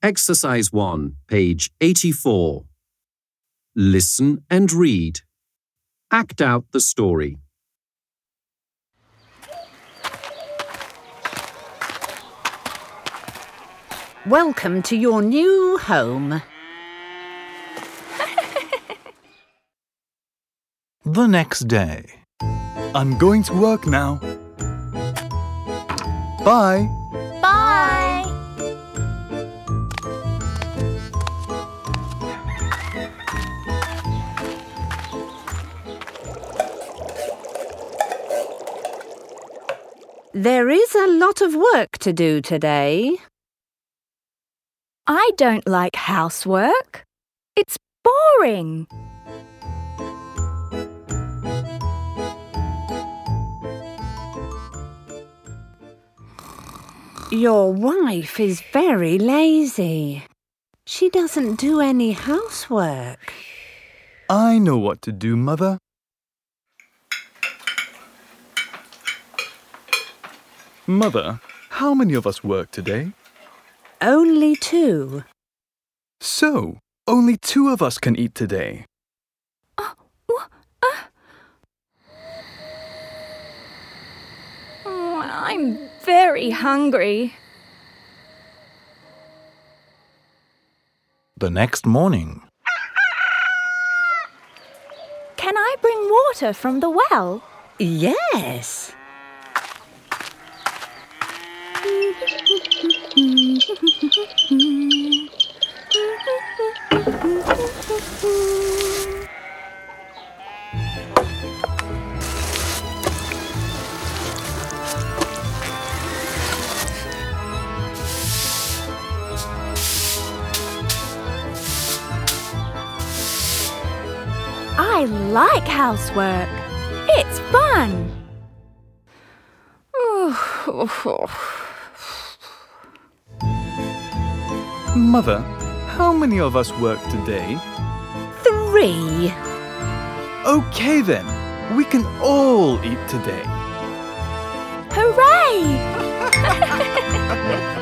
Exercise 1, page 84. Listen and read. Act out the story. Welcome to your new home. The next day. I'm going to work now. Bye. Bye. There is a lot of work to do today. I don't like housework. It's boring. Your wife is very lazy. She doesn't do any housework. I know what to do, Mother. Mother, how many of us work today? Only 2. So, only 2 of us can eat today. I'm very hungry. The next morning. Can I bring water from the well? Yes. I like housework. It's fun. Mother, how many of us work today? 3. Okay then, we can all eat today. Hooray!